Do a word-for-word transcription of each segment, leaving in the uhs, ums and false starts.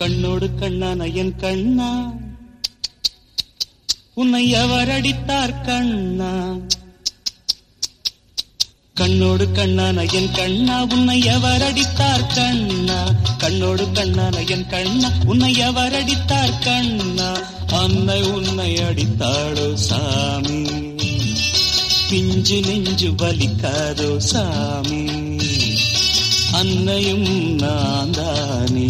கண்ணோடு கண்ணான என் கண்ணா உன்னை எவர் அடித்தார் கண்ணா கண்ணோடு கண்ணான என் கண்ணா உன்னை எவர் அடித்தார் கண்ணா கண்ணோடு கண்ணான என் கண்ணா உன்னை எவர் அடித்தார் கண்ணா அன்னை உன்னை அடித்தாளோ சாமி பிஞ்சு நெஞ்சு வலிக்காதோ சாமி அன்னையும் நான் தானே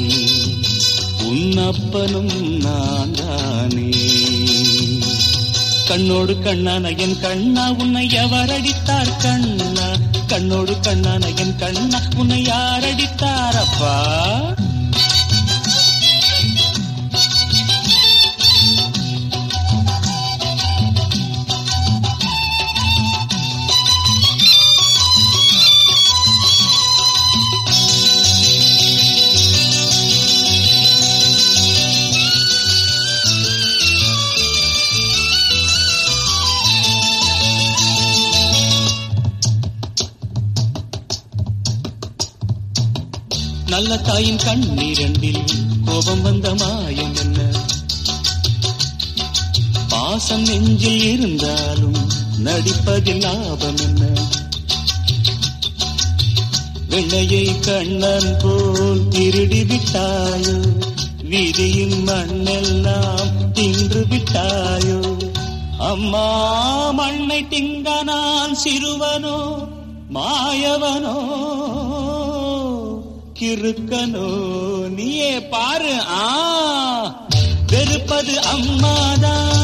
உன்னப்பனும் நான் தானே கண்ணோடு கண்ணான என் கண்ணா உன்னை எவர் அடித்தார் கண்ணா கண்ணோடு கண்ணான என் கண்ணா உன்னை யார் அடித்தாரப்பா நல்ல தாயின் கண்ணீரண்டில் கோபம் வந்த மாயம் என்ன பாசம் நெஞ்சில் இருந்தாலும் நடிப்பதில் லாபம் என்ன வெள்ளையை கண்ணன் போல் திருடி விட்டாயோ வீதியின் மண்ணெல்லாம் தின்று விட்டாயோ அம்மா மண்ணை திங்க நான் சிறுவனோ மாயவனோ கிறுக்கனோ நீயே பாரு ஆ வெறுப்பது அம்மாதான்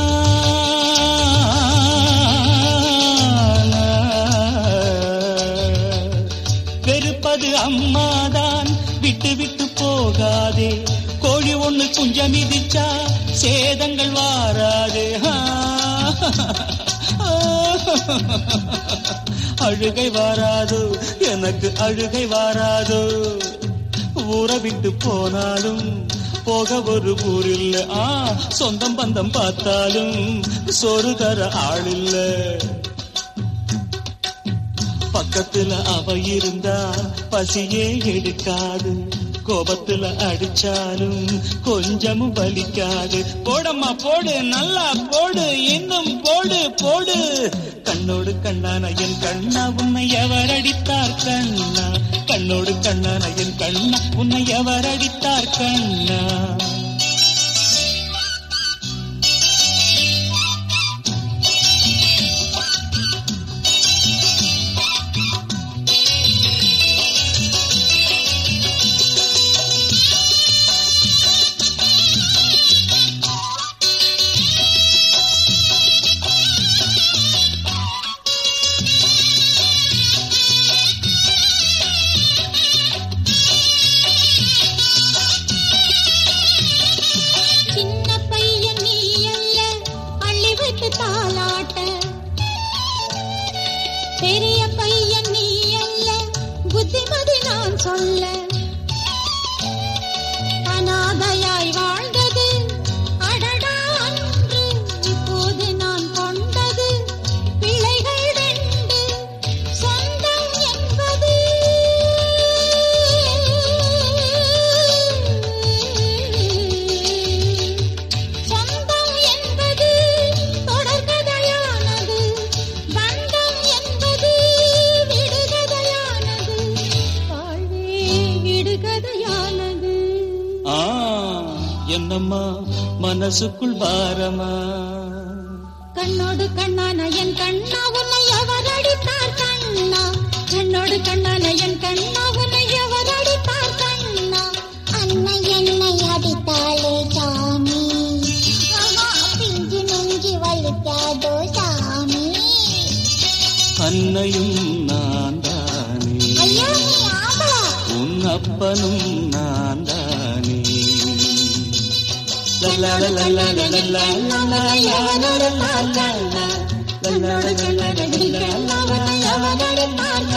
வெறுப்பது அம்மாதான் விட்டு விட்டு போகாதே கோழி ஒண்ணு குஞ்சம் மிதிச்சா சேதங்கள் வாராதே அழுகை வாராதோ எனக்கு அழுகை வாராதோ ஊரை விட்டு போனாலும் போக ஒரு ஊரில்ல ஆ சொந்தம் பந்தம் பார்த்தாலும் சோறு தர ஆளில்ல பக்கத்துல அவ இருந்தா பசியே எடுக்காது கோபத்துல அடிச்சாலும் கொஞ்சமும் வலிக்காது போடம்மா போடு நல்லா போடு இன்னும் போடு போடு கண்ணோடு கண்ணான என் கண்ணா உன்னை எவர் அடித்தார் கண்ணா கண்ணோடு கண்ணான என் கண்ணா உன்னை எவர் அடித்தார் கண்ணா பெரிய பையன் நீ அல்ல புத்திமதி நான் சொல்ல அநாதையாய் வாழ்ந்தது அடடா அன்று இப்போது நான் கொண்டது பிள்ளைகள் ரெண்டு சொந்தம் என்பது சொந்தம் என்பது தொடர்கதையானது பந்தம் என்பது விடுகதையானது வாழ்வே விடுகதையானது ஆ என்னம்மா மனசுக்குள் பாரமா கண்ணோடு கண்ணான என் கண்ணா உன்னை எவர் அடித்தார் கண்ணா கண்ணோடு கண்ணான என் கண்ணா உன்னை எவர் அடித்தார் கண்ணா அன்னை என்னை அடித்தாளே சாமி ஆஹா பிஞ்சு நெஞ்சு வலிக்காதோ சாமி அன்னையும் நான் தானே ஐயோ நீ ஆம்பளை உன் அப்பனும் நான் தானே லல்லா லல்லா லல்லா லல்லா லல்லா லல்லா லல்லா லல்லா லல்லா லல்லா லல்லா லல்லா